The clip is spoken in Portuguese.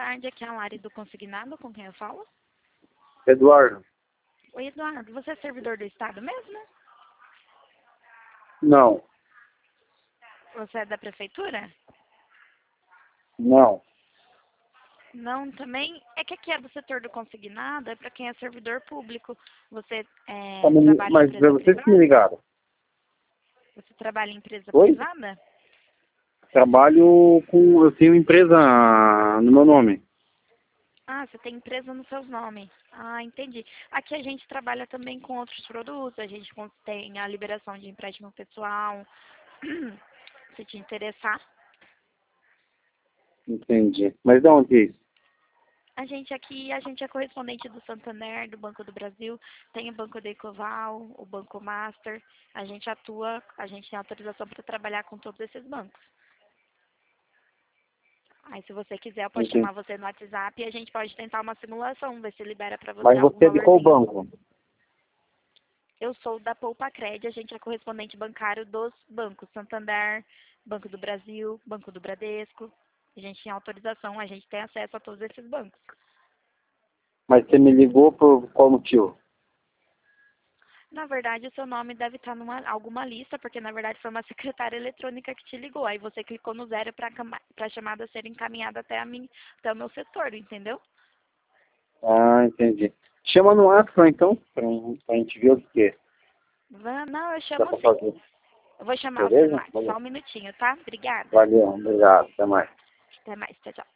tarde, aqui é a Lari do Consignado, com quem eu falo? Eduardo. Oi, Eduardo, você é servidor do Estado mesmo? Não. Você é da Prefeitura? Não. Não, também. É que aqui é do setor do consignado, é para quem é servidor público. Você trabalha em Mas empresa vocês que privada? me ligaram. Você trabalha em empresa Oi? privada? Eu tenho empresa no meu nome. Ah, você tem empresa no seu nome. Ah, entendi. Aqui a gente trabalha também com outros produtos, a gente tem a liberação de empréstimo pessoal, se te interessar. Entendi. Mas de onde é isso? A gente é correspondente do Santander, do Banco do Brasil, tem o Banco do Ecoval, o Banco Master. A gente tem autorização para trabalhar com todos esses bancos. Aí, se você quiser, eu posso Entendi. chamar você no WhatsApp e a gente pode tentar uma simulação, ver se libera para você Mas algum você é de qual valorzinho. banco? Eu sou da Poupa Cred, a gente é correspondente bancário dos bancos Santander, Banco do Brasil, Banco do Bradesco. A gente tem autorização, a gente tem acesso a todos esses bancos. Mas você me ligou por qual motivo? Na verdade, o seu nome deve estar numa alguma lista, porque na verdade foi uma secretária eletrônica que te ligou. Aí você clicou no 0 para a chamada ser encaminhada até o meu setor, entendeu? Ah, entendi. Chama no WhatsApp então, pra gente ver o que é. Não, eu Dá chamo pra sim. fazer. Eu vou chamar você no Beleza? WhatsApp. Só Valeu. um minutinho, tá? Obrigada. Valeu, obrigado. Até mais. Até mais. Tchau, tchau.